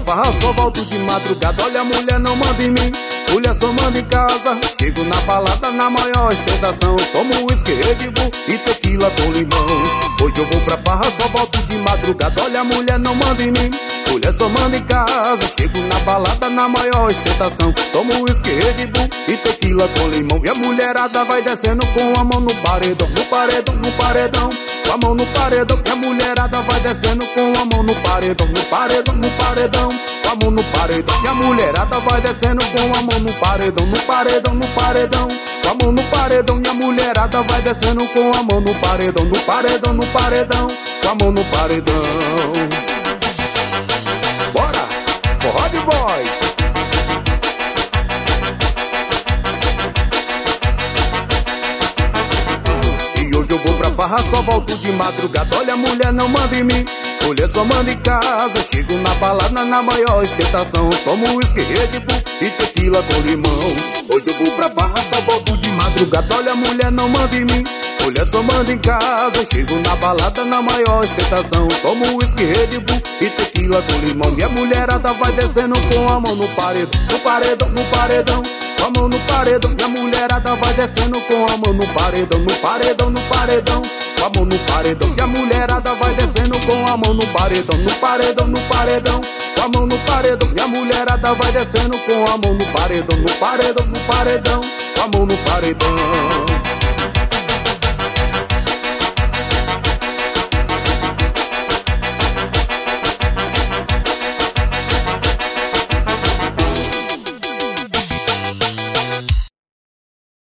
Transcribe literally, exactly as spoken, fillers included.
farra, só volto de madrugada. Olha, mulher não manda em mim, mulher só manda em casa. Chego na balada na maior ostentação, tomo uísque, Red Bull e tequila com limão. Hoje eu vou pra farra, só volto de madrugada. Olha, mulher não manda em mim, mulher só manda em casa. Chego na balada na maior ostentação, tomo uísque, Red Bull e tequila com limão. E a mulherada vai descendo com a mão no paredão, no paredão, no paredão, com a mão no paredão. E a mulherada vai descendo com a mão no paredão, no paredão, no paredão, com a mão no paredão. E a mulherada vai descendo com a mão no paredão, no paredão, no paredão, com a mão no paredão. E a mulherada vai descendo com a mão no paredão, no paredão, no paredão, com a mão no paredão. Bora, forró de voz. Hoje eu vou pra farra, só volto de madrugada. Olha, mulher não manda em mim, mulher só manda em casa. Chego na balada na maior ostentação, tomo uísque, Red Bull e tequila com limão. Hoje eu vou pra farra, só volto de madrugada. Olha, mulher não manda em mim, mulher só manda em casa. Chego na balada na maior ostentação, tomo uísque, Red Bull e tequila com limão. E a mulherada vai descendo com a mão no paredão, no paredão, no paredão, com a mão no paredão. E a mulherada vai descendo com a mão no paredão, no paredão, no paredão, com a mão no paredão. E a mulherada vai descendo com a mão no paredão, no paredão, no paredão, com a mão no paredão. E a mulherada vai descendo com a mão no paredão, no paredão, no paredão, com a mão no paredão.